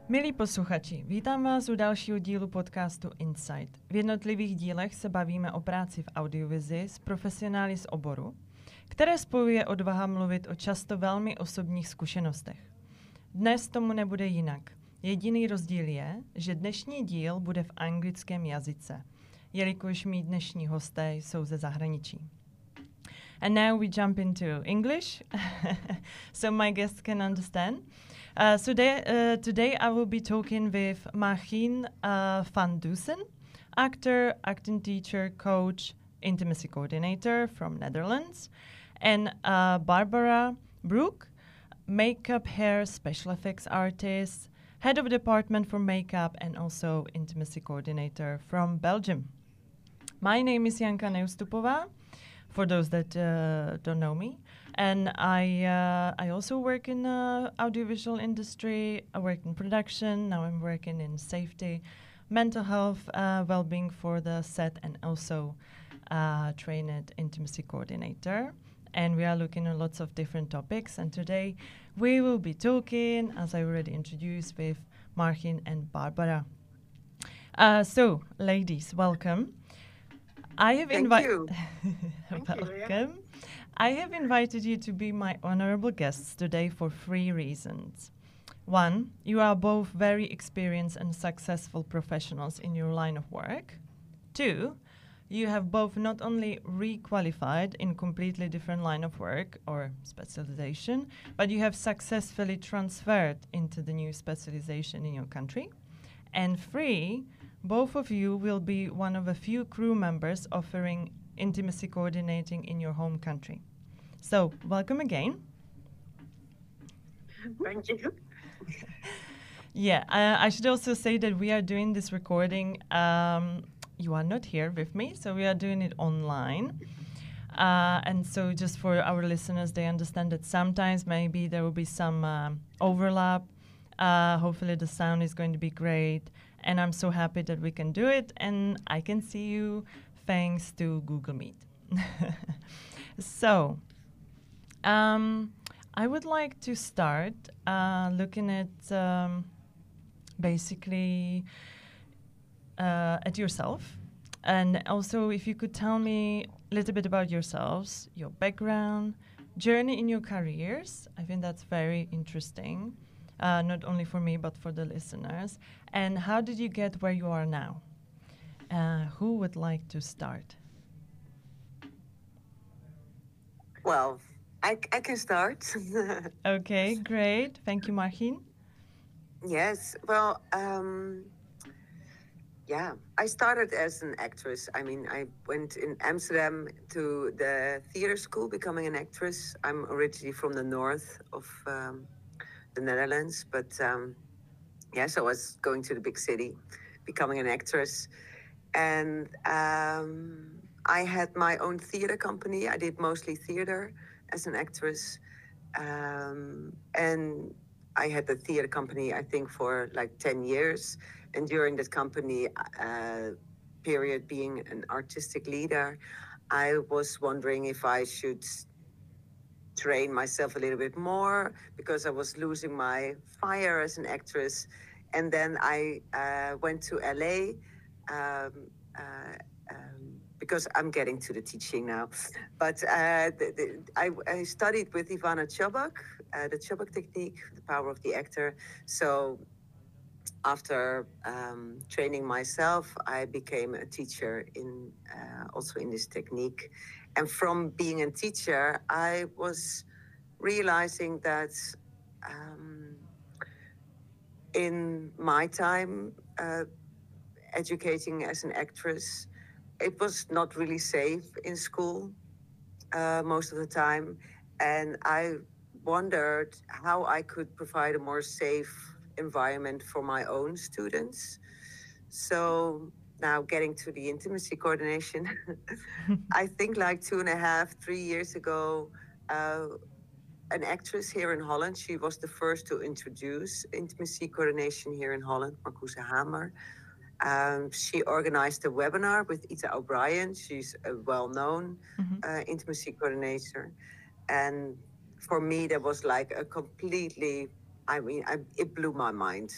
Milí posluchači, vítám vás u dalšího dílu podcastu Insight. V jednotlivých dílech se bavíme o práci v audiovizi s profesionály z oboru, které spojuje odvaha mluvit o často velmi osobních zkušenostech. Dnes tomu nebude jinak. Jediný rozdíl je, že dnešní díl bude v anglickém jazyce, jelikož mý dnešní hosté jsou ze zahraničí. And now we jump into English, so my guests can understand. Today I will be talking with Margien van Dusen, actor, acting teacher, coach, intimacy coordinator from Netherlands, and Barbara Broek, makeup, hair, special effects artist, head of department for makeup, and also intimacy coordinator from Belgium. My name is Janka Neustupova, for those that don't know me. And I also work in the audiovisual industry. I work in production. Now I'm working in safety, mental health, well-being for the set, and also trained intimacy coordinator. And we are looking at lots of different topics. And today we will be talking, as I already introduced, with Margien and Barbara. So, ladies, welcome. I have invited. Welcome. I have invited you to be my honorable guests today for 3 reasons. 1, you are both very experienced and successful professionals in your line of work. 2, you have both not only re-qualified in completely different line of work or specialization, but you have successfully transferred into the new specialization in your country. And 3, both of you will be one of a few crew members offering intimacy coordinating in your home country. So, welcome again. Thank you. Yeah, I should also say that we are doing this recording. You are not here with me, so we are doing it online. And so just for our listeners, they understand that sometimes maybe there will be some overlap. Hopefully the sound is going to be great. And I'm so happy that we can do it. And I can see you thanks to Google Meet. So, I would like to start looking at basically at yourself. And also if you could tell me a little bit about yourselves, your background, journey in your careers. I think that's very interesting, not only for me, but for the listeners. And how did you get where you are now? Who would like to start? Well, I can start. Okay, great. Thank you, Margien. Yes. Well, yeah, I started as an actress. I mean, I went in Amsterdam to the theater school, becoming an actress. I'm originally from the north of the Netherlands, but yes, I was going to the big city, becoming an actress. And I had my own theater company. I did mostly theater as an actress. And I had the theater company, I think, for like 10 years. And during that company period, being an artistic leader, I was wondering if I should train myself a little bit more because I was losing my fire as an actress. And then I went to LA. Because I'm getting to the teaching now. But I studied with Ivana Chubbuck, the Chubbuck technique, the power of the actor. So after training myself, I became a teacher in also in this technique. And from being a teacher, I was realizing that in my time educating as an actress, it was not really safe in school most of the time. And I wondered how I could provide a more safe environment for my own students. So now getting to the intimacy coordination, I think like 2.5, 3 years ago, an actress here in Holland, she was the first to introduce intimacy coordination here in Holland, Marcuse Hamer. She organized a webinar with Ita O'Brien. She's a well-known intimacy coordinator. And for me, that was like a completely, it blew my mind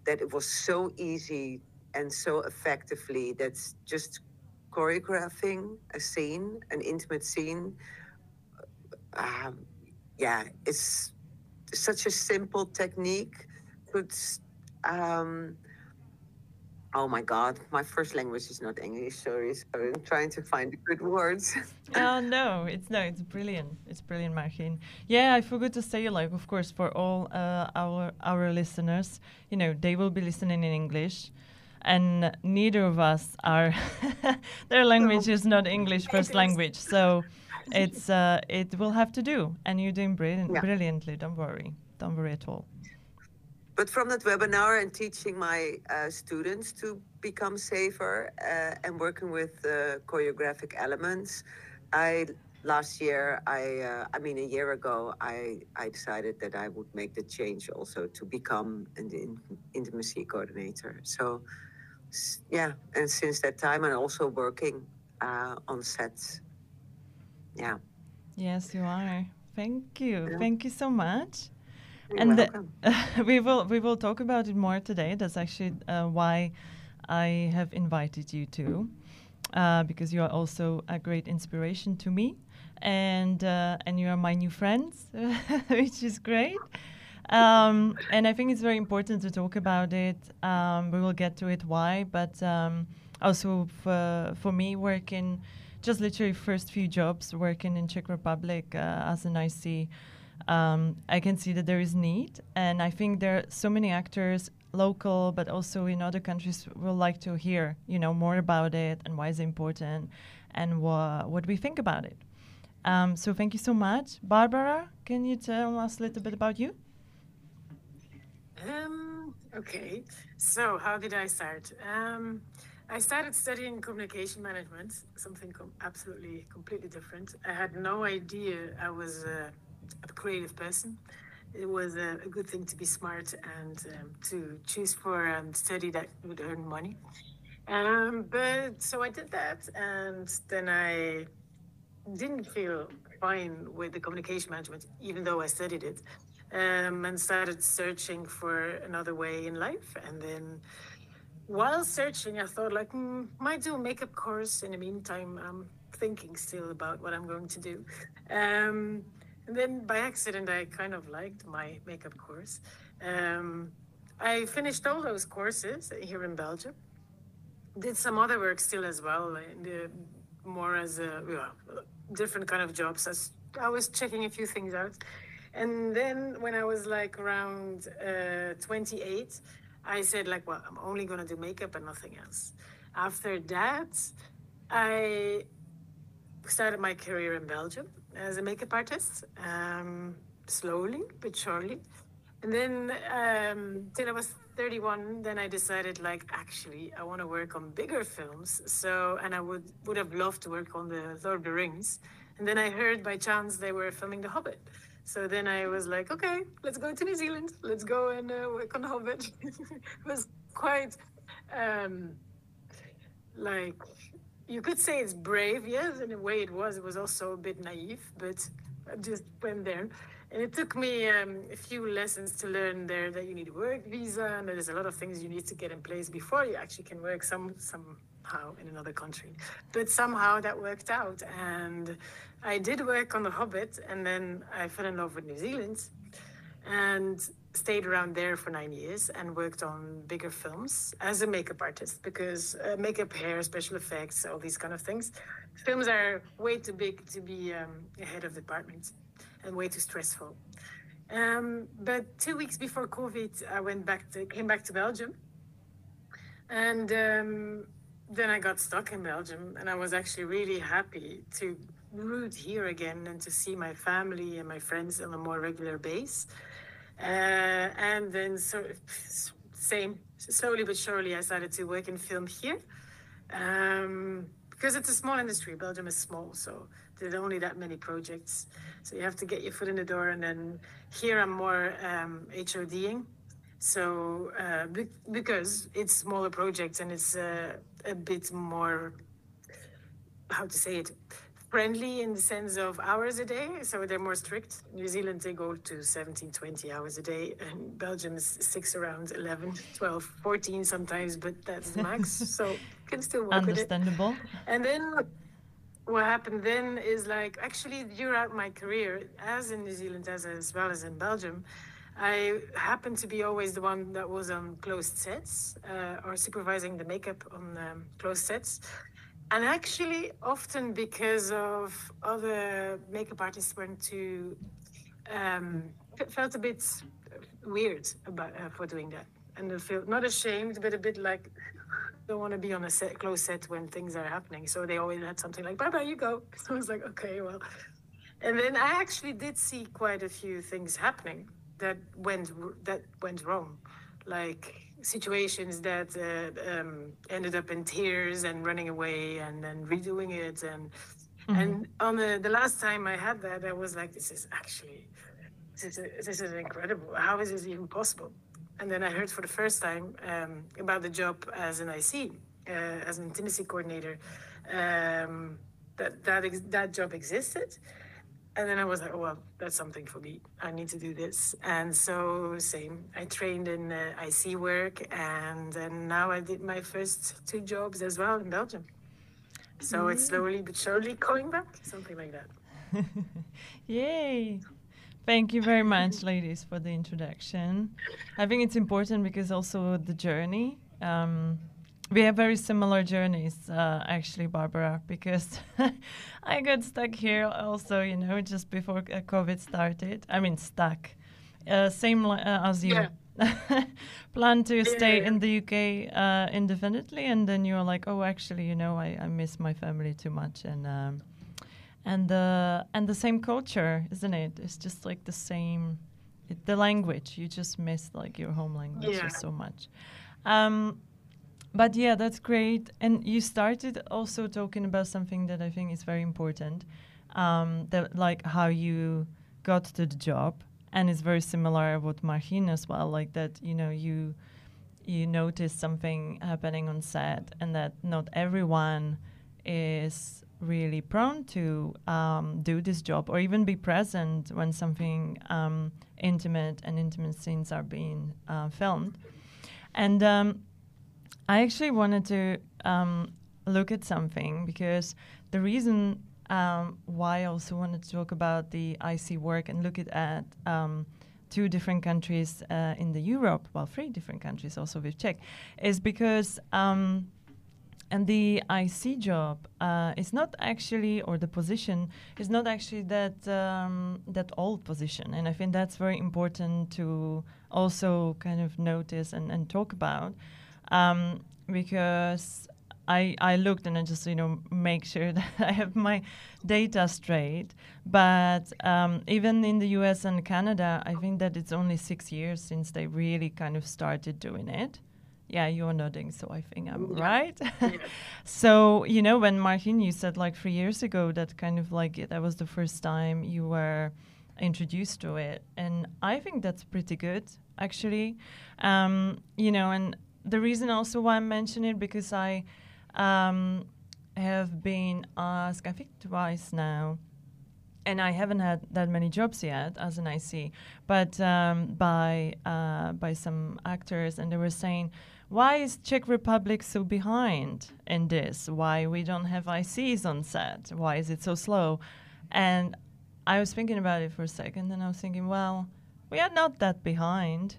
that it was so easy and so effectively that's just choreographing a scene, an intimate scene. Um, yeah, it's such a simple technique. Could um, oh my God, my first language is not English. Sorry, so I'm trying to find the good words. Oh no, it's brilliant. It's brilliant, Margin. Yeah, I forgot to say, like, of course, for all our listeners, they will be listening in English, and neither of us are. Their language is not English first language, so it will have to do, and you're doing Yeah. brilliantly. Don't worry at all. But from that webinar and teaching my students to become safer and working with choreographic elements, last year, I mean, a year ago, I decided that I would make the change also to become an intimacy coordinator. So, yeah, and since that time, I'm also working on sets. Yeah. Yes, you are. Thank you. Yeah. Thank you so much. You're And welcome. we will talk about it more today. That's actually why I have invited you to, because you are also a great inspiration to me, and you are my new friends, which is great. And I think it's very important to talk about it. We will get to it why, but also for me working, just literally first few jobs working in Czech Republic as an IC. I can see that there is need, and I think there are so many actors, local, but also in other countries, will like to hear, more about it and why it's important, and what we think about it. So thank you so much, Barbara. Can you tell us a little bit about you? Okay, so how did I start? I started studying communication management, something absolutely completely different. I had no idea I was a creative person. It was a good thing to be smart and to choose for study that would earn money. But so I did that, and then I didn't feel fine with the communication management, even though I studied it, and started searching for another way in life. And then while searching, I thought, like, might do a makeup course. In the meantime, I'm thinking still about what I'm going to do. And then by accident, I kind of liked my makeup course. I finished all those courses here in Belgium. Did some other work still as well, more as different kind of jobs. As I was checking a few things out. And then when I was like around 28, I said, like, well, I'm only going to do makeup and nothing else. After that, I started my career in Belgium as a makeup artist, slowly but surely. And then till I was 31, then I decided, like, actually, I want to work on bigger films. So, and I would have loved to work on the Lord of the Rings. And then I heard by chance they were filming The Hobbit. So then I was like, okay, let's go to New Zealand. Let's go and work on The Hobbit. It was quite, like, you could say it's brave, yes, in a way it was. It was also a bit naive, but I just went there. And it took me a few lessons to learn there that you need a work visa, and there's a lot of things you need to get in place before you actually can work somehow in another country. But somehow that worked out. And I did work on The Hobbit, and then I fell in love with New Zealand and stayed around there for 9 years and worked on bigger films as a makeup artist, because makeup, hair, special effects, all these kind of things. Films are way too big to be a head of department and way too stressful. But 2 weeks before COVID, I came back to Belgium. And then I got stuck in Belgium, and I was actually really happy to root here again and to see my family and my friends on a more regular base. And then slowly but surely, I started to work in film here. Because it's a small industry. Belgium is small, so there's only that many projects. So you have to get your foot in the door. And then here I'm more HODing. So because it's smaller projects and it's a bit more, how to say it, friendly in the sense of hours a day, so they're more strict. New Zealand, they go to 17, 20 hours a day, and Belgium is 6 around 11, 12, 14 sometimes, but that's the max, so you can still work with it. Understandable. And then what happened then is like actually throughout my career, as in New Zealand as well as in Belgium, I happened to be always the one that was on closed sets or supervising the makeup on closed sets. And actually, often because of other makeup artists went to felt a bit weird about for doing that, and they feel not ashamed, but a bit like don't want to be on a closed set when things are happening. So they always had something like "Bye bye, you go." So I was like, okay, well. And then I actually did see quite a few things happening that went wrong, like situations that ended up in tears and running away and then redoing it and on the last time I had that, I was like, this is incredible. How is this even possible? And then I heard for the first time about the job as an IC, as an intimacy coordinator, that job existed. And then I was like, oh, well, that's something for me. I need to do this. And so same, I trained in IC work, and then now I did my first 2 jobs as well in Belgium. So it's slowly but surely going back, something like that. Yay! Thank you very much, ladies, for the introduction. I think it's important because also the journey. We have very similar journeys, actually, Barbara, because I got stuck here also, just before COVID started. I mean, stuck. Same as you. Yeah. Plan to stay in the UK indefinitely, and then you're like, oh, actually, I miss my family too much, and the same culture, isn't it? It's just like the same, the language. You just miss like your home language so much. But yeah, that's great. And you started also talking about something that I think is very important, that like how you got to the job, and it's very similar with Margien as well. Like that, you notice something happening on set, and that not everyone is really prone to do this job or even be present when something intimate scenes are being filmed. And I actually wanted to look at something, because the reason why I also wanted to talk about the IC work and look at 2 different countries in the Europe, 3 different countries also with Czech, is because and the IC job is not actually, or the position is not actually that old position, and I think that's very important to also kind of notice and talk about. Because I looked and I just, make sure that I have my data straight. But even in the US and Canada, I think that it's only 6 years since they really kind of started doing it. Yeah, you're nodding, so I think I'm right. So, when Margien, you said like 3 years ago that kind of like that was the first time you were introduced to it. And I think that's pretty good, actually. And the reason also why I mention it, because I have been asked, I think twice now, and I haven't had that many jobs yet as an IC, but by some actors, and they were saying, why is Czech Republic so behind in this? Why we don't have ICs on set? Why is it so slow? And I was thinking about it for a second, and I was thinking, well, we are not that behind.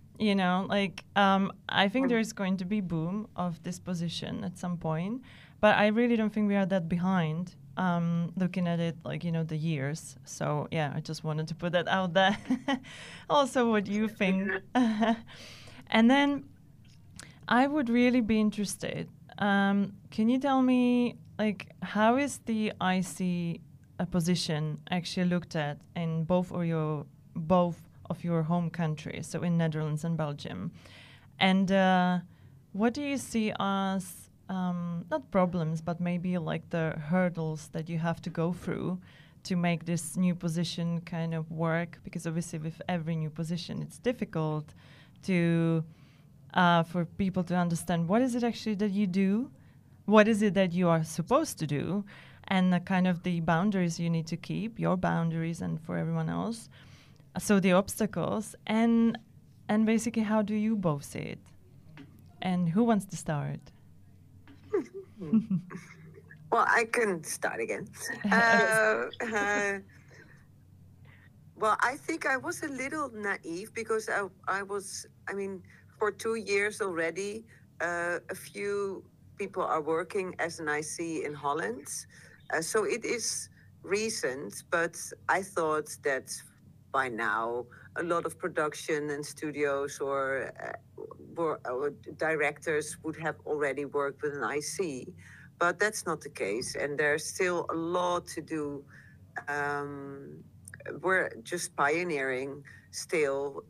I think there's going to be boom of this position at some point, but I really don't think we are that behind, looking at it, the years. So, yeah, I just wanted to put that out there. Also, what you think. And then I would really be interested. Can you tell me, how is the IC position actually looked at in both of your home countries, so in Netherlands and Belgium? And what do you see as, not problems, but maybe like the hurdles that you have to go through to make this new position kind of work? Because obviously with every new position, it's difficult to for people to understand what is it actually that you do, what is it that you are supposed to do, and the kind of the boundaries you need to keep, your boundaries and for everyone else. So the obstacles and basically how do you both see it? And who wants to start? Well, I can start again. Uh, uh, well, I think I was a little naive because I mean, for 2 years already, a few people are working as an IC in Holland. So it is recent, but I thought that by now a lot of production and studios or directors would have already worked with an IC. But that's not the case, and there's still a lot to do. Um, we're just pioneering still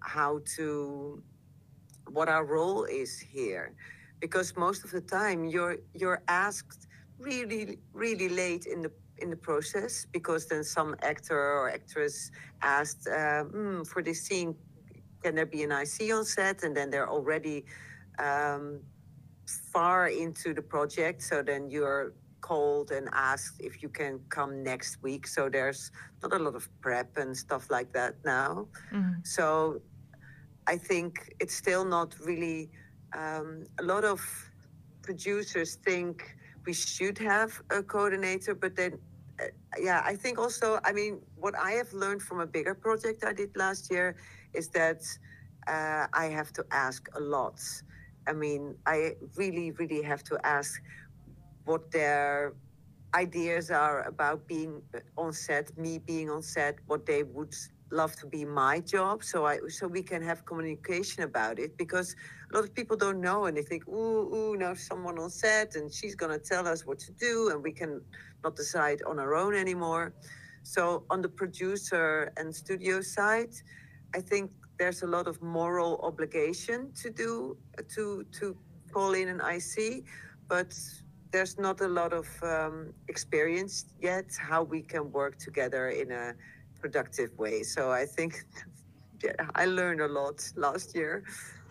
what our role is here, because most of the time you're asked really late in the process, because then some actor or actress asked for this scene, can there be an IC on set, and then they're already um, far into the project, so then you're called and asked if you can come next week. So there's not a lot of prep and stuff like that now. So I think it's still not really a lot of producers think we should have a coordinator, but then yeah, I think also, I mean, what I have learned from a bigger project I did last year is that I have to ask a lot. I mean, I really have to ask what their ideas are about being on set, me being on set, what they would love to be my job, so we can have communication about it, because a lot of people don't know, and they think, ooh, now someone on set and she's gonna tell us what to do, and we can not decide on our own anymore. So on the producer and studio side, I think there's a lot of moral obligation to call in an IC, but there's not a lot of experience yet how we can work together in a productive way. So I think I learned a lot last year.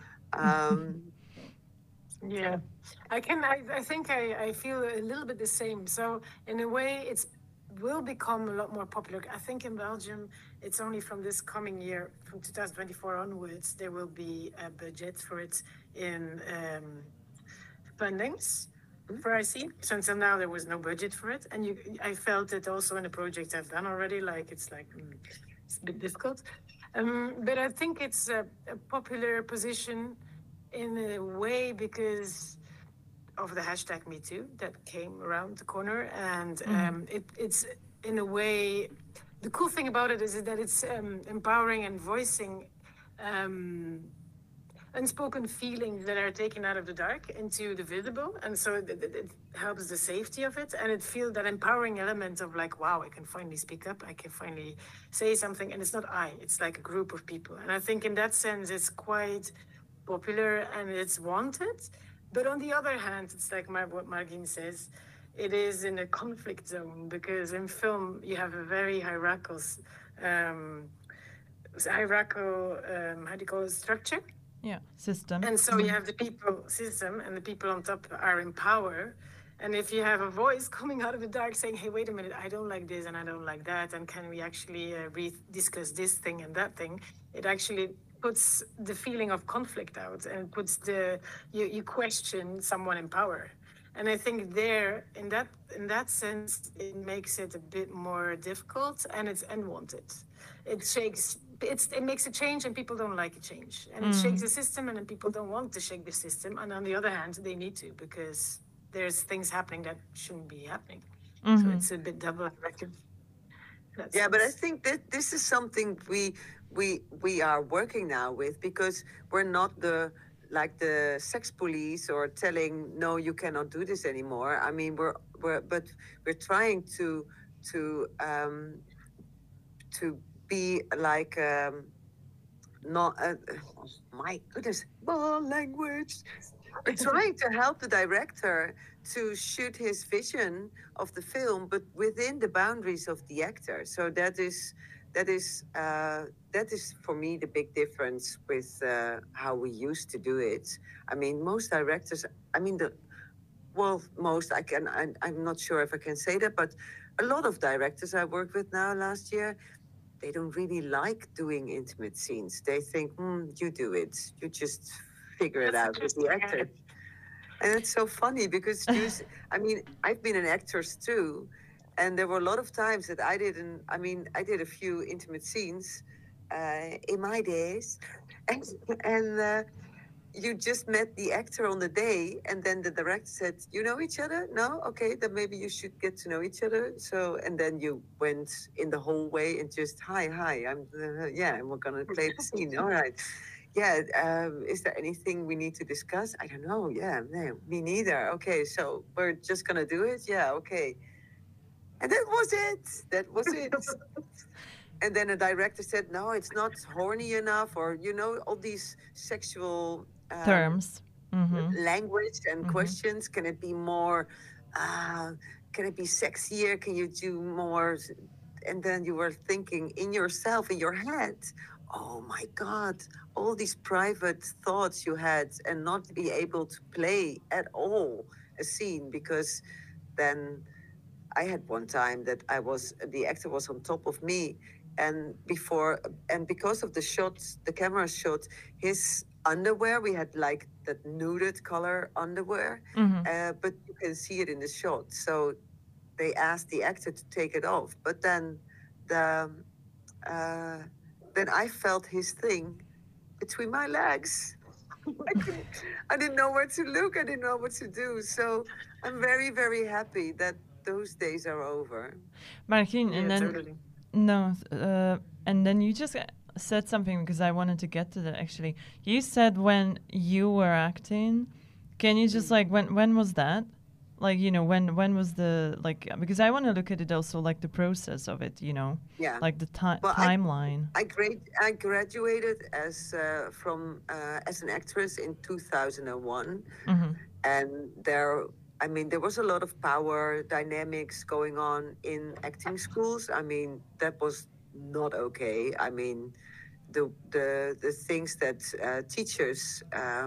Yeah, I think I feel a little bit the same. So in a way, it's will become a lot more popular. I think in Belgium, it's only from this coming year, from 2024 onwards, there will be a budget for it in fundings for IC. So until now, there was no budget for it, and I felt it also in the project I've done already. It's a bit difficult, but I think it's a popular position in a way because of the hashtag #MeToo that came around the corner, and it's in a way, the cool thing about it is that it's empowering and voicing unspoken feelings that are taken out of the dark into the visible, and so it helps the safety of it, and it feels that empowering element of like, wow, I can finally speak up, I can finally say something, and it's not it's like a group of people, and I think in that sense it's quite popular and it's wanted. But on the other hand, it's like what Margine says, it is in a conflict zone, because in film you have a very hierarchical how do you call it, structure? Yeah, system. And so you have the people system, and the people on top are in power. And if you have a voice coming out of the dark saying, hey, wait a minute, I don't like this and I don't like that, and can we actually discuss this thing and that thing, it actually puts the feeling of conflict out, and puts you question someone in power. And I think there, in that sense, it makes it a bit more difficult, and it's unwanted. It makes a change, and people don't like a change, and it shakes the system, and then people don't want to shake the system. And on the other hand, they need to, because there's things happening that shouldn't be happening. So it's a bit double-edged. Yeah, but I think that this is something we are working now with, because we're not the sex police or telling, no, you cannot do this anymore. I mean, we're trying to be like not my goodness, language. We're trying to help the director to shoot his vision of the film, but within the boundaries of the actor. So that is for me the big difference with how we used to do it. I mean, most directors, I mean, I'm not sure if I can say that, but a lot of directors I worked with now last year, they don't really like doing intimate scenes. They think, you do it. You just figure it out with the actor. And it's so funny because I mean, I've been an actress too. And there were a lot of times that I did a few intimate scenes in my days. And you just met the actor on the day, and then the director said, "You know each other? No? Okay, then maybe you should get to know each other." So, and then you went in the hallway and just, hi, I'm, and we're gonna play the scene. All right. Yeah, is there anything we need to discuss? I don't know. Yeah, no, me neither. Okay, so we're just gonna do it? Yeah, okay. And that was it. That was it. And then a director said, no, it's not horny enough, or, all these sexual terms, language and questions. Can it be more, can it be sexier? Can you do more? And then you were thinking in yourself, in your head, oh my God, all these private thoughts you had, and not be able to play at all a scene, because then I had one time that the actor was on top of me, and because of the shots, the camera shot his underwear, we had like that nuded color underwear, but you can see it in the shot. So they asked the actor to take it off, but then then I felt his thing between my legs. I didn't know where to look. I didn't know what to do. So I'm very, very happy that those days are over. Margien, and then totally. No, and then you just said something, because I wanted to get to that actually. You said when you were acting, can you just when was that? Like, when was the, because I want to look at it also, like the process of it, Yeah. like the timeline. I graduated as an actress in 2001, and there was a lot of power dynamics going on in acting schools. I mean, that was not okay. I mean, the things that teachers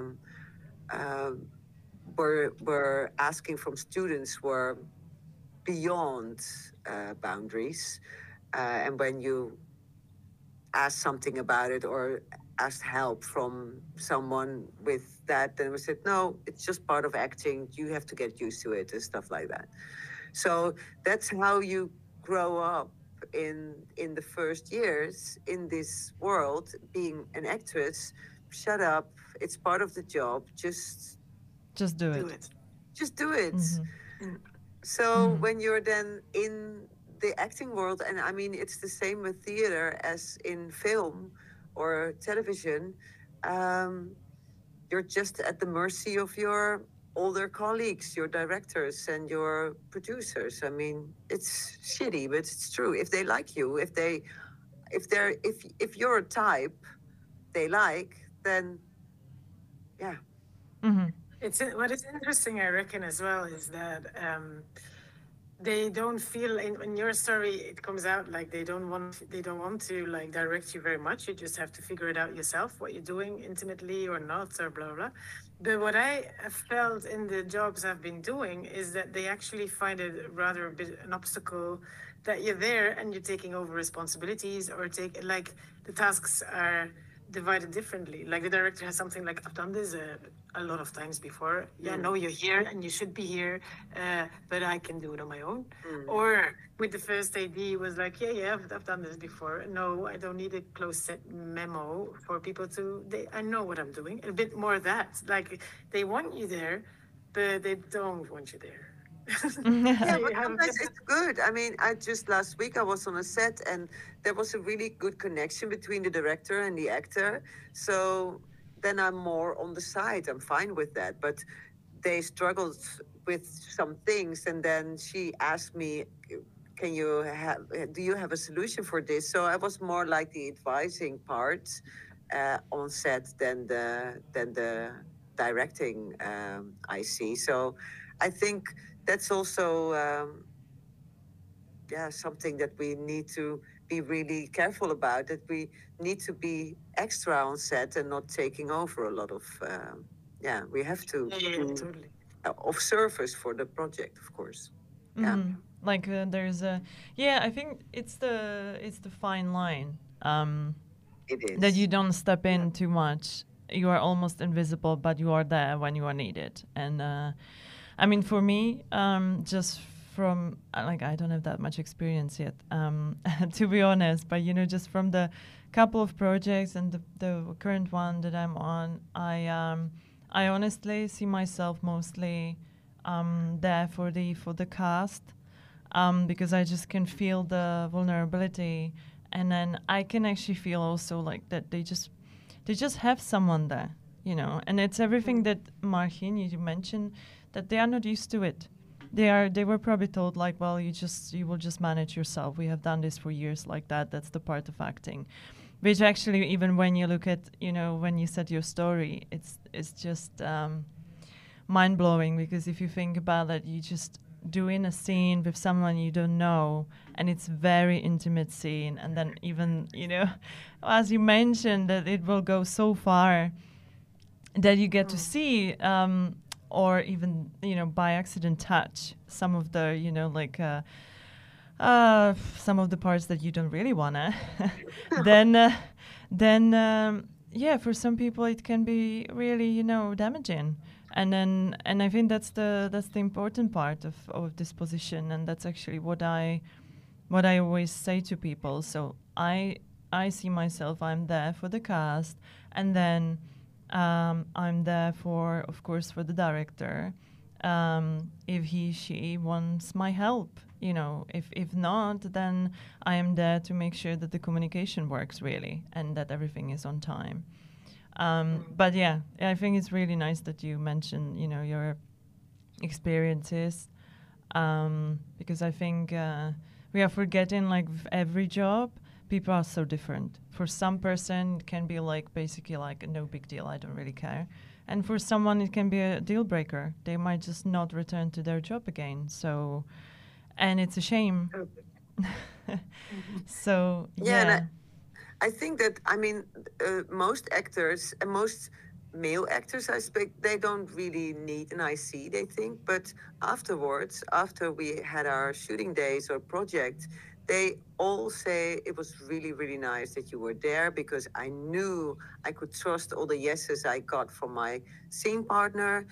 were asking from students were beyond boundaries. And when you asked something about it or asked help from someone with that, then we said, no, it's just part of acting. You have to get used to it and stuff like that. So that's how you grow up in the first years in this world, being an actress. Shut up. It's part of the job. Just do it. Just do it. So when you're then in the acting world, and I mean, it's the same with theater as in film or television, you're just at the mercy of your older colleagues, your directors and your producers. I mean, it's shitty, but it's true. If they like you, if you're a type they like, then yeah. What is interesting, I reckon, as well, is that they don't feel in your story. It comes out like they don't want to like direct you very much. You just have to figure it out yourself, what you're doing intimately or not, or blah blah. But what I have felt in the jobs I've been doing is that they actually find it rather a bit an obstacle that you're there and you're taking over responsibilities, or the tasks are divided differently. Like the director has something like, I've done this a lot of times before. Yeah, no, you're here and you should be here, but I can do it on my own. Or with the first AD was like, yeah, I've done this before. No, I don't need a close set memo for people I know what I'm doing. A bit more of that. Like they want you there, but they don't want you there. Yeah, but sometimes it's good. I mean, last week I was on a set and there was a really good connection between the director and the actor. So then I'm more on the side. I'm fine with that. But they struggled with some things, and then she asked me, do you have a solution for this? So I was more like the advising part on set than the directing IC. So I think that's also something that we need to be really careful about, that we need to be extra on set and not taking over a lot of we have to totally of service for the project, of course. Like there's a yeah. I think it's the fine line. It That you is. don't step in too much. You are almost invisible, but you are there when you are needed. And I mean, for me, just from like I don't have that much experience yet, to be honest. But just from the couple of projects and the current one that I'm on, I honestly see myself mostly there for the cast, because I just can feel the vulnerability, and then I can actually feel also like that they just have someone there, and it's everything that Margin you mentioned, that they are not used to it. They were probably told like, well, you will just manage yourself. We have done this for years like that. That's the part of acting. Which actually, even when you look at, when you said your story, it's just mind blowing, because if you think about it, you just doing a scene with someone you don't know, and it's very intimate scene, and then even as you mentioned, that it will go so far that you get to see or even by accident touch some of the some of the parts that you don't really wanna. Then yeah, for some people it can be really damaging. And I think that's the important part of this position, and that's actually what I always say to people. So I see myself, I'm there for the cast, and then I'm there for, of course, for the director, if she wants my help. If not, then I am there to make sure that the communication works really, and that everything is on time. But yeah, I think it's really nice that you mentioned, your experiences, because I think we are forgetting, like, with every job, people are so different. For some person, it can be like basically like no big deal, I don't really care. And for someone, it can be a deal breaker. They might just not return to their job again. So, and it's a shame. So, Yeah, and yeah. I think that, I mean, most actors and most male actors, I expect, they don't really need an IC, they think. But afterwards, after we had our shooting days or project, they all say it was really, really nice that you were there, because I knew I could trust all the yeses I got from my scene partner.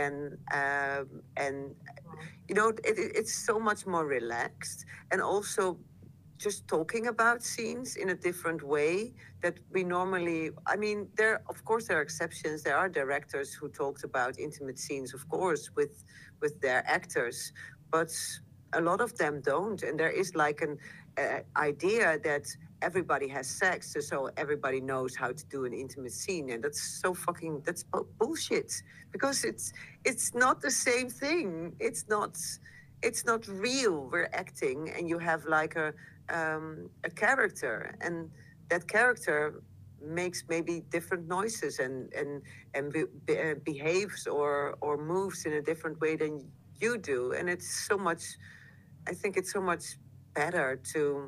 And it's so much more relaxed. And also, just talking about scenes in a different way that we normally, I mean, of course there are exceptions. There are directors who talked about intimate scenes, of course, with their actors, but a lot of them don't. And there is like an idea that everybody has sex, so everybody knows how to do an intimate scene, and that's bullshit, because it's not the same thing. It's not real. We're acting, and you have like a character, and that character makes maybe different noises and behaves or moves in a different way than you do. And I think it's so much better to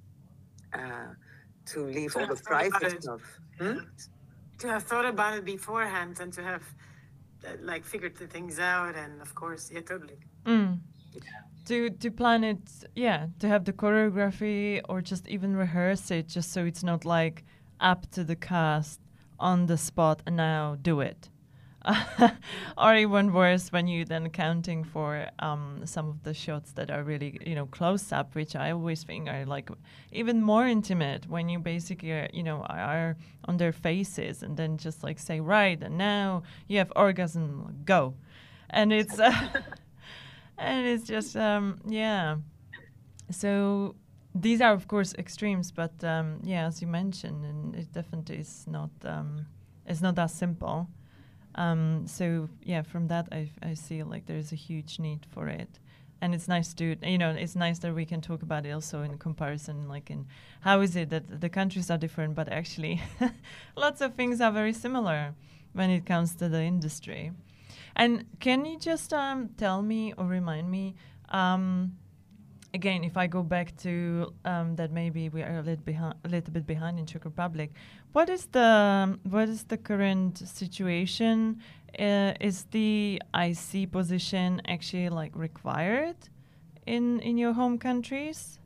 leave all the private stuff. To have thought about it beforehand and to have like figured the things out, and of course, yeah, totally. To plan it, yeah, to have the choreography or just even rehearse it, just so it's not like up to the cast on the spot and now do it. Or even worse, when you then accounting for some of the shots that are really close up, which I always think are like even more intimate, when you basically are on their faces and then just like say, right, and now you have orgasm, go. And it's and it's just yeah. So these are of course extremes, but yeah, as you mentioned, and it definitely is not it's not that simple. So yeah, from that I see like there's a huge need for it, and it's nice to it's nice that we can talk about it also in comparison, like in how is it that the countries are different, but actually lots of things are very similar when it comes to the industry. And can you just tell me or remind me, again, if I go back to that maybe we are a little bit behind in Czech Republic, what is the current situation? Is the IC position actually like required in your home countries?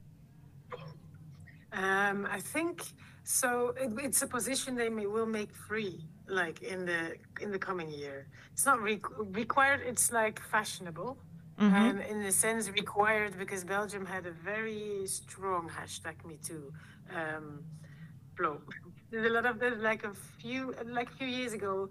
I think so. It's a position they will make free, like in the coming year. It's not required. It's like fashionable, and in a sense required because Belgium had a very strong hashtag Me Too flow. There's a lot of like a few years ago.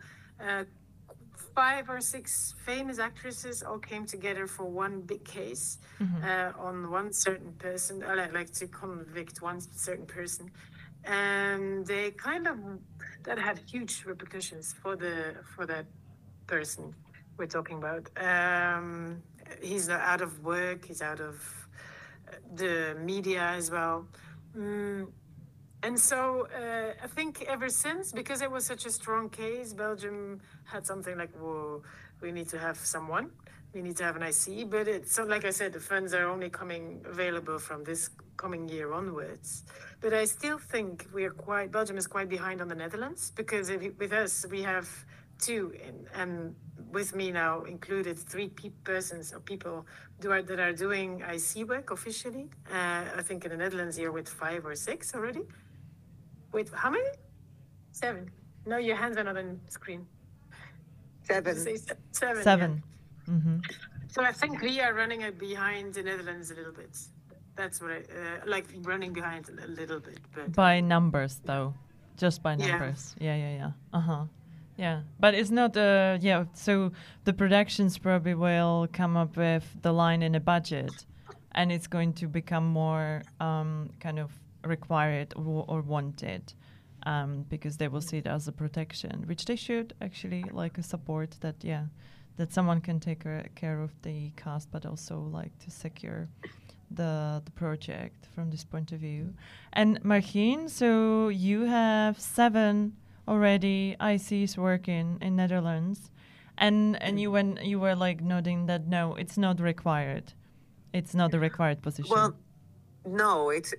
5 or 6 famous actresses all came together for one big case on one certain person, like to convict one certain person, and they kind of that had huge repercussions for that person we're talking about. He's out of work. He's out of the media as well. And so I think ever since, because it was such a strong case, Belgium had something like, whoa, we need to have someone. We need to have an IC. But it's so, like I said, the funds are only coming available from this coming year onwards. But I still think Belgium is quite behind on the Netherlands, because with us, we have 2, and with me now included, 3 persons or people that are doing IC work officially. I think in the Netherlands, you're with 5 or 6 already. Wait, how many? 7. No, your hands are not on screen. 7. Say 7. 7. Yeah. So I think we are running behind the Netherlands a little bit. That's what I like, running behind a little bit. But By numbers, though, just by numbers. Yeah. Yeah, but it's not. So the productions probably will come up with the line in a budget, and it's going to become more kind of required or wanted, because they will see it as a protection, which they should actually like a support that that someone can take care of the cast, but also like to secure the project from this point of view. And Margien, so you have 7 already ICs working in Netherlands, and you were like nodding that no, it's not required. It's not a required position. Well, no, it's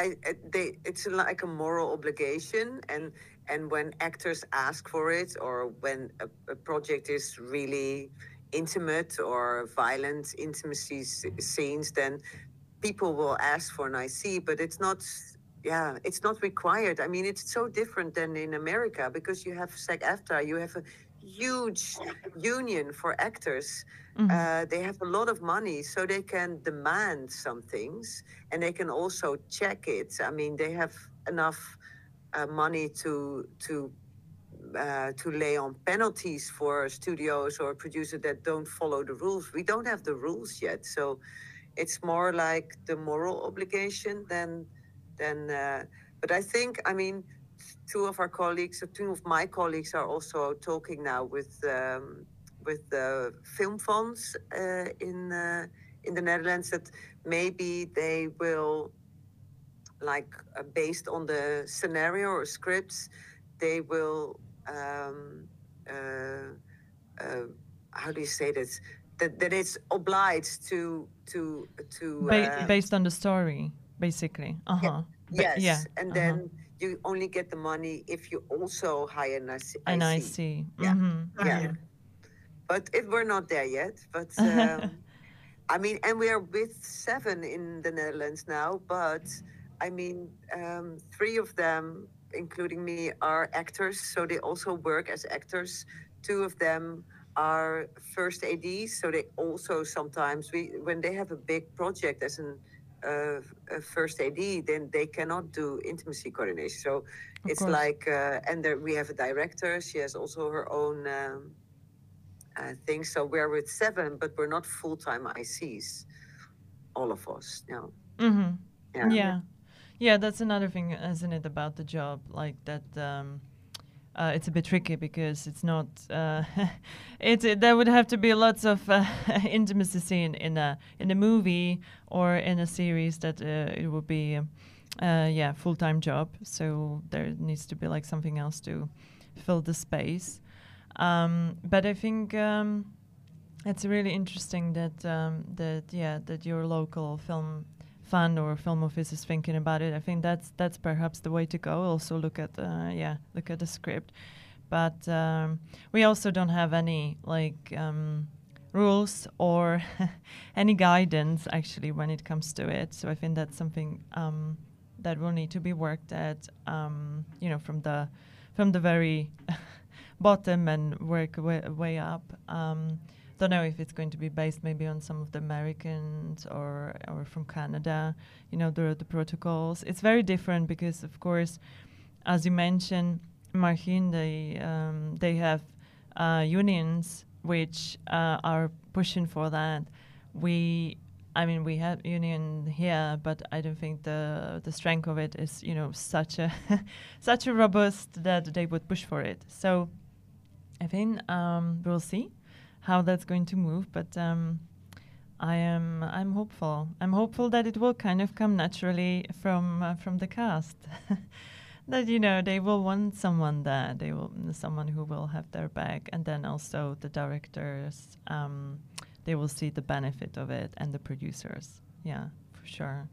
like a moral obligation, and when actors ask for it, or when a project is really intimate or violent intimacy scenes, then people will ask for an IC, but it's not required. I mean, it's so different than in America, because you have SAG-AFTRA, you have a huge union for actors. They have a lot of money, so they can demand some things, and they can also check it. I mean, they have enough money to lay on penalties for studios or producers that don't follow the rules. We don't have the rules yet, so it's more like the moral obligation than. But I think, I mean, 2 of my colleagues are also talking now with the film funds in the Netherlands, that maybe they will, like, based on the scenario or scripts, they will how do you say this? That it's obliged to based on the story, basically. Yes, and then you only get the money if you also hire an IC. An IC. Yeah. But we're not there yet. But I mean, and we are with 7 in the Netherlands now. But I mean, 3 of them, including me, are actors, so they also work as actors. 2 of them are first ADs, so they also sometimes, when they have a big project as a first AD, then they cannot do intimacy coordination. So it's like, and there we have a director. She has also her own thing. So we're with 7, but we're not full-time ICs, all of us. No. Yeah, that's another thing, isn't it, about the job, like that. It's a bit tricky because it's not. There would have to be lots of intimacy scene in a movie or in a series that it would be, full-time job. So there needs to be like something else to fill the space. But I think it's really interesting that your local film fund or film office is thinking about it. I think that's perhaps the way to go. Also look at the script, but we also don't have any like rules or any guidance actually when it comes to it. So I think that's something that will need to be worked at, from the very bottom and work way up. Don't know if it's going to be based maybe on some of the Americans or from Canada, the protocols. It's very different because, of course, as you mentioned, Martin, they have unions which are pushing for that. We have union here, but I don't think the strength of it is, such a such a robust that they would push for it. So I think we'll see how that's going to move, but I'm hopeful. I'm hopeful that it will kind of come naturally from the cast. That they will want someone there. Someone who will have their back, and then also the directors. They will see the benefit of it, and the producers. Yeah, for sure.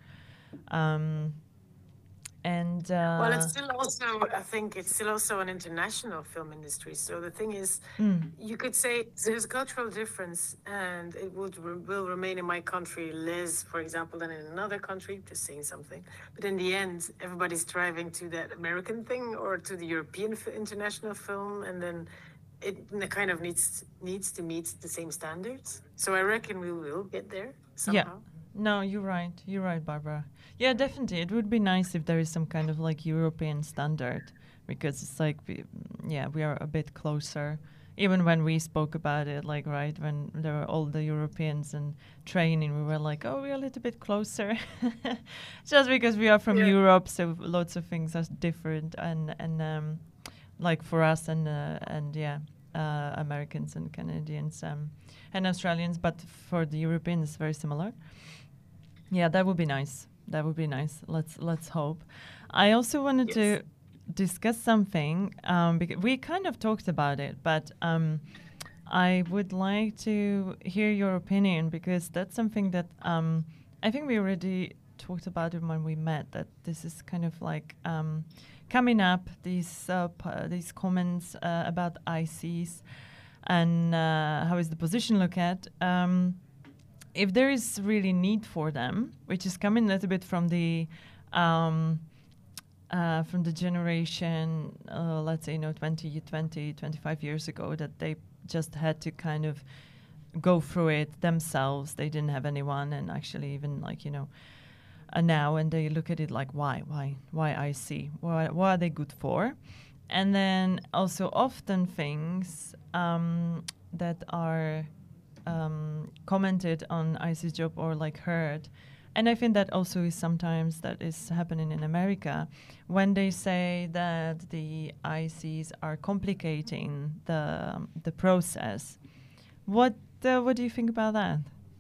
Well, it's still also, I think it's still also an international film industry. So the thing is, you could say there's a cultural difference, and it will remain in my country less, for example, than in another country, just saying something. But in the end, everybody's striving to that American thing or to the European international film, and then it kind of needs to meet the same standards. So I reckon we will get there somehow. Yeah. No, you're right. You're right, Barbara. Yeah, definitely. It would be nice if there is some kind of like European standard, because it's like, we are a bit closer. Even when we spoke about it, like, right, when there were all the Europeans and training, we were like, oh, we're a little bit closer. Just because we are from Europe, so lots of things are different. And like for us and Americans and Canadians and Australians, but for the Europeans, it's very similar. Yeah, that would be nice. That would be nice. Let's hope. I also wanted to discuss something because we kind of talked about it, but I would like to hear your opinion, because that's something that I think we already talked about it when we met. That this is kind of like coming up. These comments about ICs and how is the position look at. If there is really need for them, which is coming a little bit from the generation, let's say, 25 years ago, that they just had to kind of go through it themselves. They didn't have anyone, and actually even like, now, and they look at it like, why IC? What are they good for? And then also often things that are commented on IC's job or like heard. And I think that also is sometimes that is happening in America when they say that the ICs are complicating the process. What do you think about that?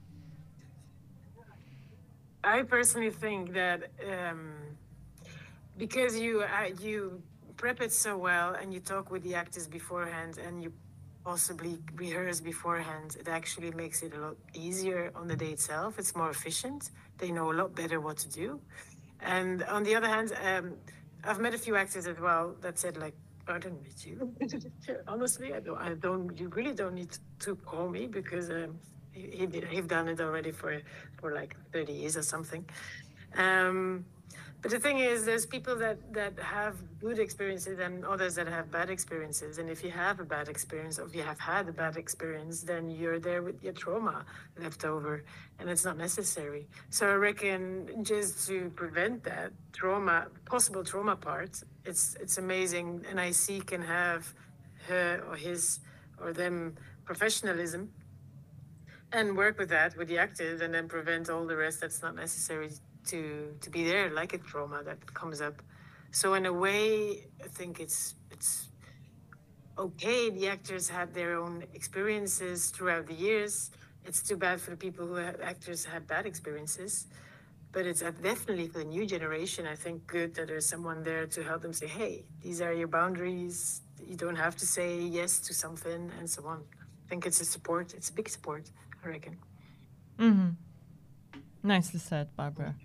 I personally think that because you prep it so well and you talk with the actors beforehand and you possibly rehearse beforehand, it actually makes it a lot easier on the day itself. It's more efficient. They know a lot better what to do. And on the other hand, I've met a few actors as well that said like, I don't meet you. Honestly, I don't. You really don't need to call me, because he've done it already for like 30 years or something. But the thing is, there's people that have good experiences and others that have bad experiences. And if you have a bad experience, or if you have had a bad experience, then you're there with your trauma left over, and it's not necessary. So I reckon just to prevent that trauma, possible trauma part, it's amazing. An IC can have her or his or them professionalism and work with that with the actors, and then prevent all the rest that's not necessary to be there, like a trauma that comes up. So in a way, I think it's okay. The actors had their own experiences throughout the years. It's too bad for the people who actors had bad experiences. But it's definitely for the new generation, I think, good that there's someone there to help them say, hey, these are your boundaries. You don't have to say yes to something, and so on. I think it's a support. It's a big support, I reckon. Mm-hmm. Nicely said, Barbara.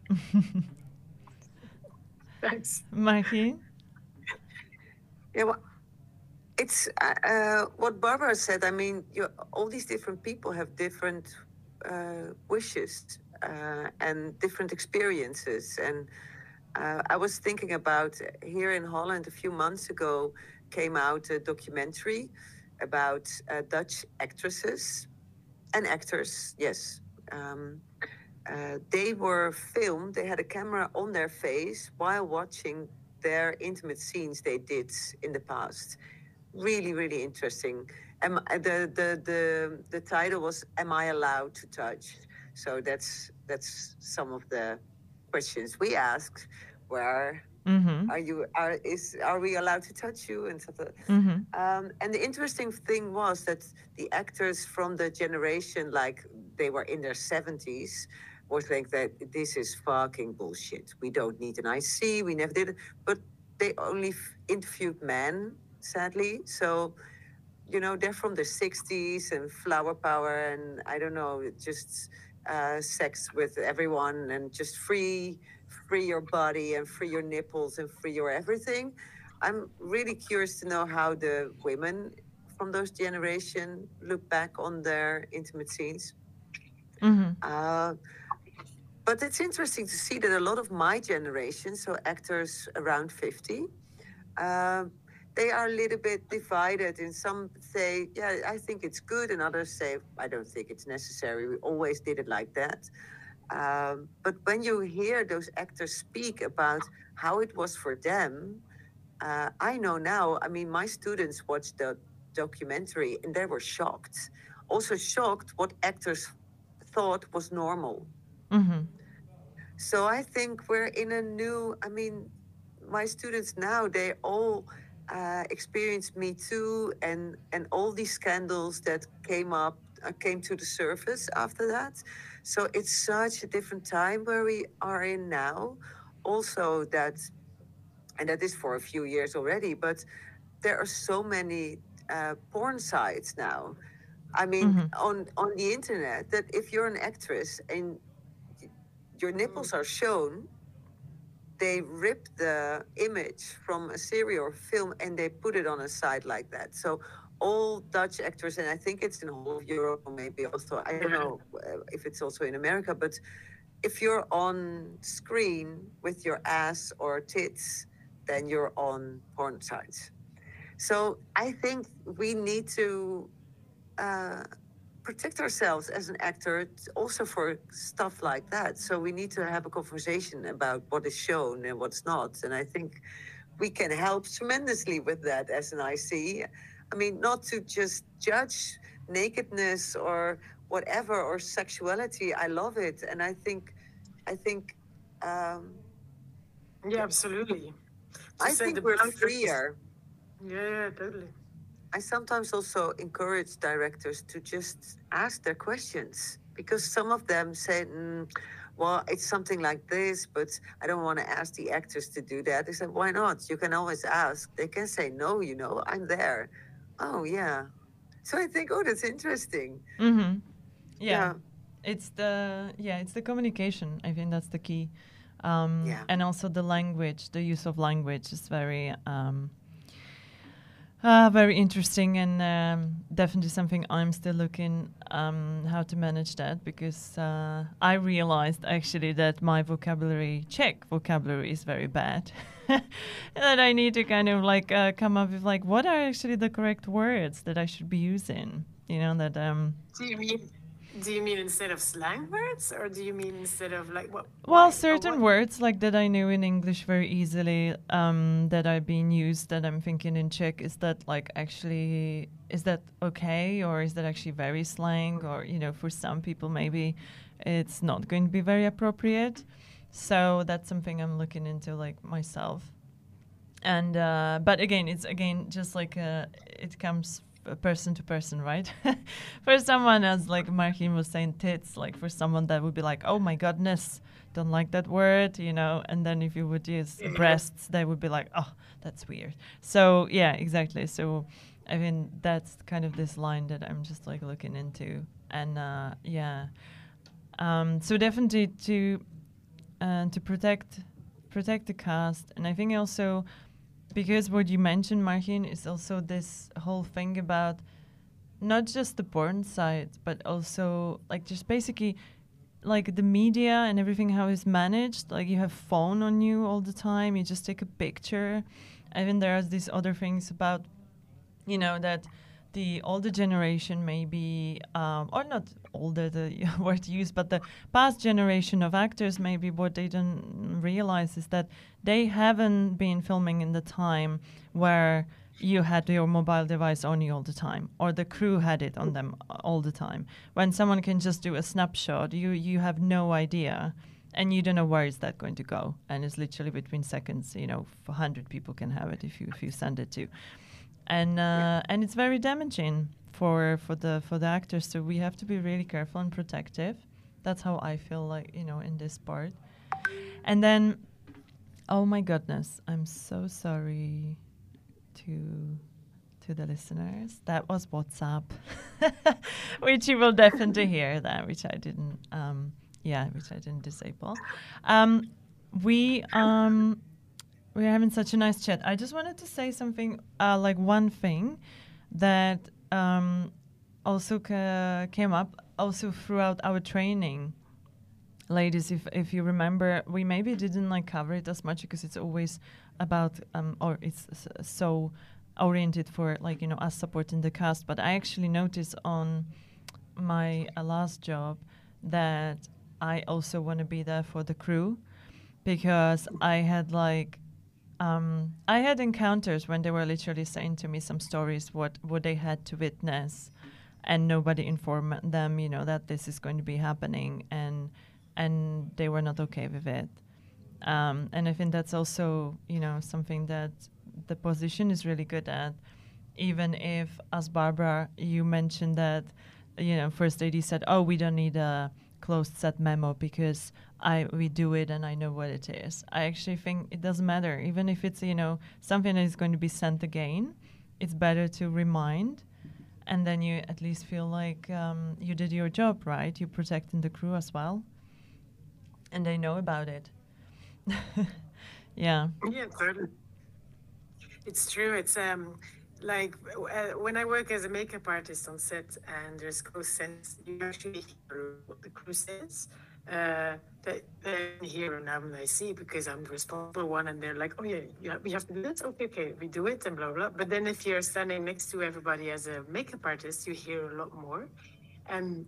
Thanks. Mikey? Yeah, well, It's what Barbara said. I mean, all these different people have different wishes and different experiences. And I was thinking about here in Holland a few months ago came out a documentary about Dutch actresses and actors. Yes. They were filmed, they had a camera on their face while watching their intimate scenes they did in the past. Really, really interesting. The title was "Am I Allowed to Touch?" So that's some of the questions we asked. Where are we allowed to touch you and stuff? And the interesting thing was that the actors from the generation, like they were in their 70s, was like that this is fucking bullshit. We don't need an IC. We never did it. But they only interviewed men, sadly. So, they're from the 60s and flower power and I don't know, just sex with everyone and just free your body and free your nipples and free your everything. I'm really curious to know how the women from those generation look back on their intimate scenes. But it's interesting to see that a lot of my generation, so actors around 50, they are a little bit divided. And some say, yeah, I think it's good. And others say, I don't think it's necessary. We always did it like that. But when you hear those actors speak about how it was for them, I know now, I mean, my students watched the documentary and they were shocked. Also shocked what actors thought was normal. So I think we're in a new, I mean, my students now, they all experienced Me Too and all these scandals that came to the surface after that. So it's such a different time where we are in now. Also and that is for a few years already, but there are so many porn sites now. I mean, on the internet, that if you're an actress and your nipples are shown, they rip the image from a series or film and they put it on a site like that. So all Dutch actors, and I think it's in whole of Europe or maybe also, I don't know if it's also in America, but if you're on screen with your ass or tits, then you're on porn sites. So I think we need to protect ourselves as an actor also for stuff like that. So we need to have a conversation about what is shown and what's not. And I think we can help tremendously with that as an IC. I mean, not to just judge nakedness or whatever or sexuality. I love it. And I think yeah, absolutely. I think we're freer. Yeah, totally. I sometimes also encourage directors to just ask their questions because some of them say, well, it's something like this, but I don't want to ask the actors to do that. I said, why not? You can always ask. They can say, no, I'm there. Oh, yeah. So I think, that's interesting. Yeah. It's the communication. I think that's the key. And also the language, the use of language is very interesting and definitely something I'm still looking how to manage that because I realized actually that my Czech vocabulary is very bad. That I need to kind of come up with what are actually the correct words that I should be using. Do you mean instead of slang words, or do you mean instead of what? Well, certain words that I knew in English very easily that I've been used that I'm thinking in Czech, is that actually, is that okay, or is that actually very slang, or for some people maybe it's not going to be very appropriate. So that's something I'm looking into myself. And but again, it's just it comes person to person, right? For someone, as Martin was saying, tits, for someone that would be oh my goodness, don't like that word, and then if you would use breasts, they would be oh, that's weird. So yeah, exactly. So I mean, that's kind of this line that I'm just looking into. And so definitely to protect the cast. And I think also because what you mentioned, Martin, is also this whole thing about not just the porn side, but also like just basically like the media and everything, how it's managed. Like you have phone on you all the time, you just take a picture. I mean, there's these other things about, that the older generation maybe, or not older, the word used, but the past generation of actors, maybe what they don't realize is that they haven't been filming in the time where you had your mobile device on you all the time, or the crew had it on them all the time. When someone can just do a snapshot, you have no idea, and you don't know where is that going to go. And it's literally between seconds. 100 people can have it if you send it to, and it's very damaging for the actors. So we have to be really careful and protective. That's how I feel like in this part. And then, oh my goodness, I'm so sorry to the listeners. That was WhatsApp, which you will definitely hear that, which I didn't disable. We're having such a nice chat. I just wanted to say something, like one thing that also came up also throughout our training. Ladies, if you remember, we maybe didn't cover it as much because it's always about or it's so oriented for us supporting the cast. But I actually noticed on my last job that I also want to be there for the crew, because I had encounters when they were literally saying to me some stories what they had to witness, and nobody informed them that this is going to be happening, and they were not okay with it. And I think that's also, something that the position is really good at. Even if, as Barbara, you mentioned that, First AD said, oh, we don't need a closed set memo because we do it and I know what it is. I actually think it doesn't matter. Even if it's, something that is going to be sent again, it's better to remind. And then you at least feel like you did your job, right? You're protecting the crew as well. And they know about it. Yeah. Yeah, totally. It's true. It's when I work as a makeup artist on set and there's close sense, you actually hear what the crew says. That here and now I see, because I'm the responsible one, and they're like, oh yeah, we have to do this. Okay, we do it, and blah blah. But then if you're standing next to everybody as a makeup artist, you hear a lot more. And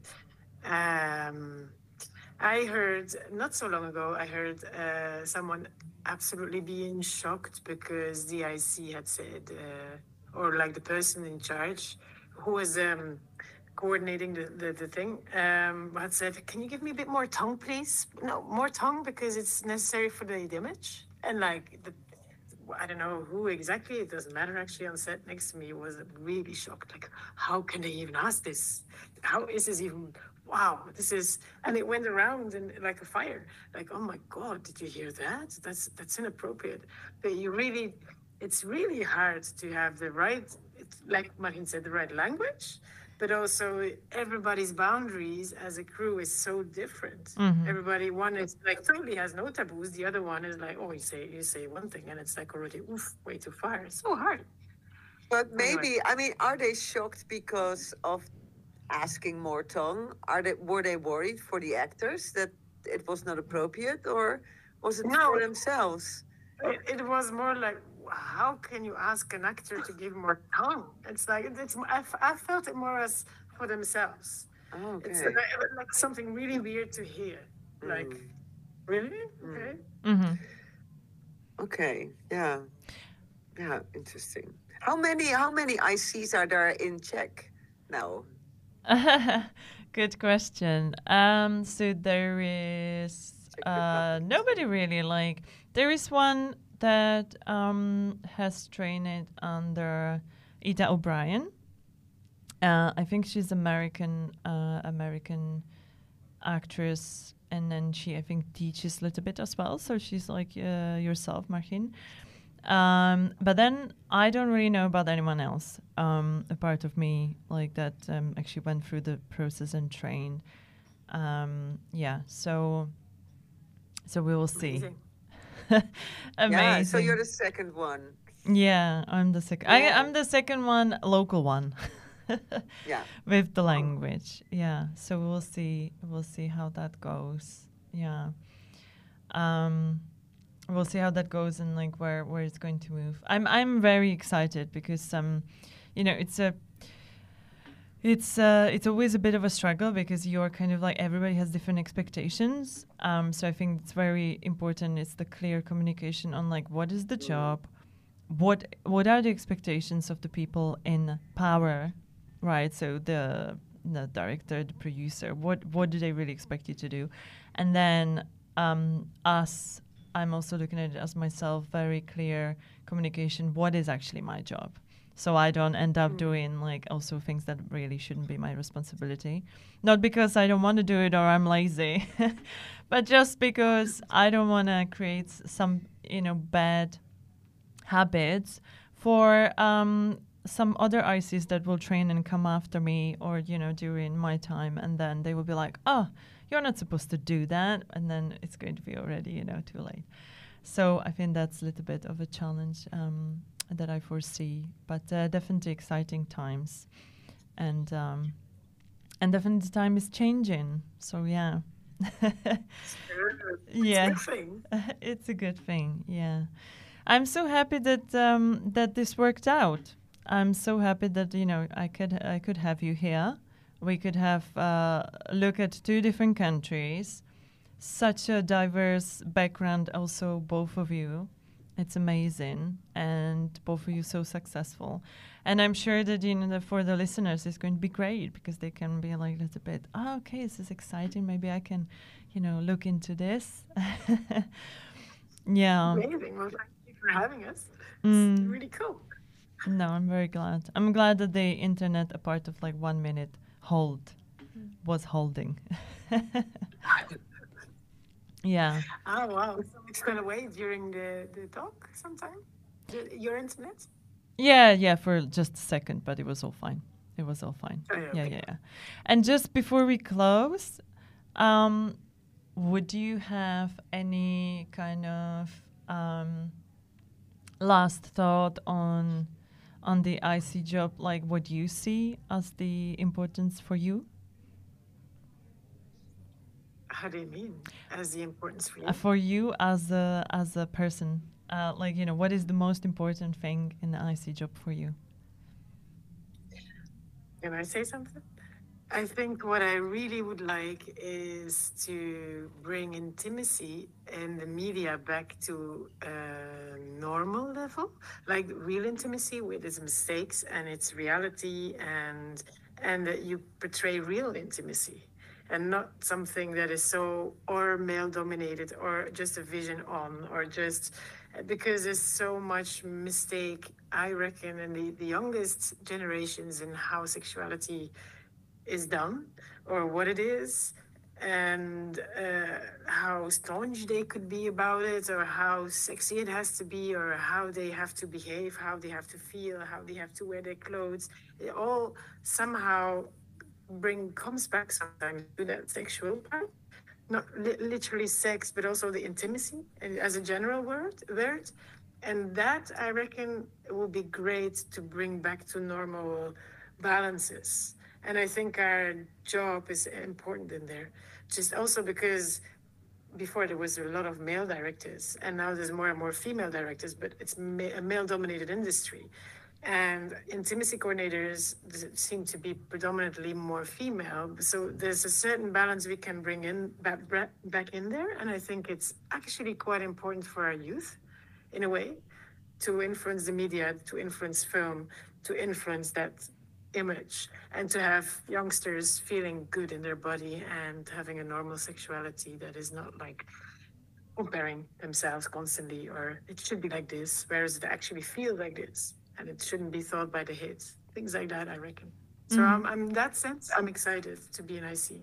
I heard not so long ago, someone absolutely being shocked because the IC had said, or the person in charge who was coordinating the thing, had said, can you give me a bit more tongue, please? No, more tongue, because it's necessary for the image. And I don't know who exactly, it doesn't matter, actually on set next to me was really shocked. How can they even ask this? How is this even... Wow, and it went around like a fire. Oh my God, did you hear that? That's inappropriate. But it's really hard to have the right, like Martin said, the right language, but also everybody's boundaries as a crew is so different. Mm-hmm. Everybody, one is totally has no taboos. The other one is oh, you say one thing and it's already way too far. It's so hard. But maybe, are they shocked because of asking more tongue? Were they worried for the actors that it was not appropriate, or was it for themselves? It was more how can you ask an actor to give more tongue? It's I felt it more as for themselves. Oh, okay. It's something really weird to hear. Really? Okay. Mm-hmm. Okay. Yeah. Interesting. How many ICs are there in Czech now? Good question. So there is nobody really. There is one that has trained under Ida O'Brien. I think she's American actress, and then she, I think, teaches a little bit as well. So she's like yourself, Martin. But then I don't really know about anyone else, a part of me that actually went through the process and trained. So we will see. Amazing. Amazing. Yeah, so you're the second one. Yeah, I'm the second. Yeah. I'm the second one, local one, Yeah. with the language. Yeah, so we'll see. We'll see how that goes. Yeah, um, we'll see how that goes and like where it's going to move. I'm very excited because you know, it's always a bit of a struggle because you're kind of like everybody has different expectations. So I think it's very important. It's the clear communication on like what is the job, what are the expectations of the people in power, right? So the director, the producer, what do they really expect you to do, and then us. I'm also looking at it as myself. Very clear communication. What is actually my job? So I don't end up doing like also things that really shouldn't be my responsibility. Not because I don't want to do it or I'm lazy, but just because I don't want to create some, you know, bad habits for some other ICs that will train and come after me or, you know, during my time. And then they will be like, oh, you're not supposed to do that. And then it's going to be already, you know, too late. So I think that's a little bit of a challenge that I foresee, but definitely exciting times, and definitely the time is changing. So yeah, yeah, it's a good thing. Yeah, I'm so happy that that this worked out. I'm so happy that you know I could have you here. We could have look at two different countries, such a diverse background. Also, both of you. It's amazing, and both of you so successful, and I'm sure that you know for the listeners it's going to be great because they can be like a little bit, oh, okay, this is exciting. Maybe I can, you know, look into this. Yeah. Amazing. Well, thank you for having us. It's really cool. No, I'm very glad. I'm glad that the internet, a part of like 1 minute hold, was holding. Yeah. Oh, wow. So it's gone away during the talk sometime? Your internet? Yeah, for just a second, but it was all fine. It was all fine. Oh, yeah, okay. Yeah. And just before we close, would you have any kind of last thought on the IC job, like what you see as the importance for you? How do you mean? As the importance for you? For you as a person, like you know, what is the most important thing in the IC job for you? Can I say something? I think what I really would like is to bring intimacy in the media back to a normal level, like real intimacy with its mistakes and its reality, and that you portray real intimacy and not something that is so or male dominated or just a vision on or just because there's so much mistake, I reckon, in the youngest generations in how sexuality is done or what it is and how staunch they could be about it or how sexy it has to be or how they have to behave, how they have to feel, how they have to wear their clothes. It all somehow comes back sometimes to that sexual part, not literally sex, but also the intimacy as a general word. And that I reckon will be great to bring back to normal balances. And I think our job is important in there, just also because before there was a lot of male directors and now there's more and more female directors, but it's a male dominated industry. And intimacy coordinators seem to be predominantly more female. So there's a certain balance we can bring in back in there. And I think it's actually quite important for our youth, in a way, to influence the media, to influence film, to influence that image, and to have youngsters feeling good in their body and having a normal sexuality that is not like comparing themselves constantly, or it should be like this, whereas it actually feels like this. And it shouldn't be thought by the hits. Things like that, I reckon. So I'm in that sense, I'm excited to be an IC.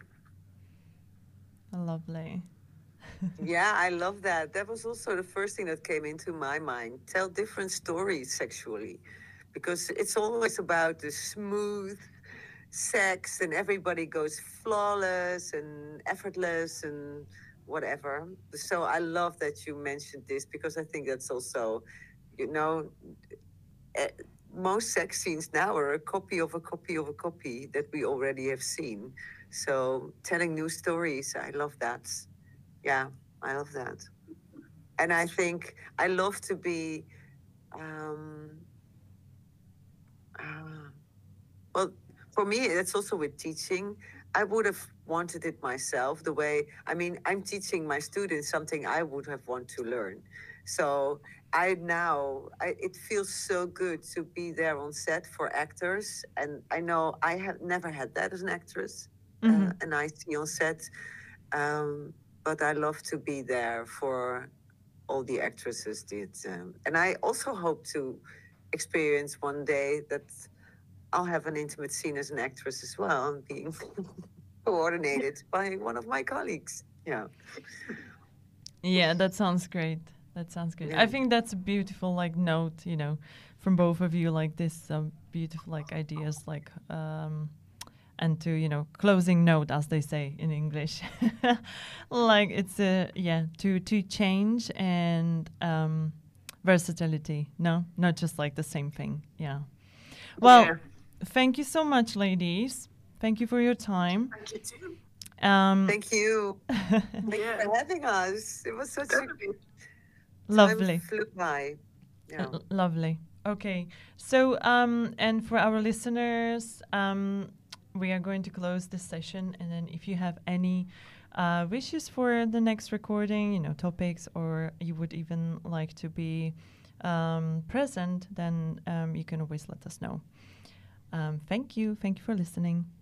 Lovely. Yeah, I love that. That was also the first thing that came into my mind. Tell different stories sexually, because it's always about the smooth sex and everybody goes flawless and effortless and whatever. So I love that you mentioned this because I think that's also you know, eh, most sex scenes now are a copy of a copy of a copy that we already have seen. So telling new stories, I love that. Yeah, I love that. And I think I love to be, um, uh, well, for me, it's also with teaching. I would have wanted it myself the way, I mean, I'm teaching my students something I would have want to learn. So it feels so good to be there on set for actors. And I know I have never had that as an actress, an IC on set. But I love to be there for all the actresses did. And I also hope to experience one day that I'll have an intimate scene as an actress as well, and being coordinated by one of my colleagues. Yeah. Yeah, that sounds great. That sounds good. Yeah. I think that's a beautiful like note, from both of you, like this beautiful like ideas, like and to closing note, as they say in English. Like it's to change and versatility. No, not just like the same thing. Yeah. Well, Yeah. thank you so much, ladies. Thank you for your time. Thank you too. Thank you. Thank you Yeah. for having us. It was such a good Lovely. time flew by. Yeah. Lovely. Okay. So, and for our listeners, we are going to close this session. And then if you have any wishes for the next recording, topics, or you would even like to be present, then you can always let us know. Thank you. Thank you for listening.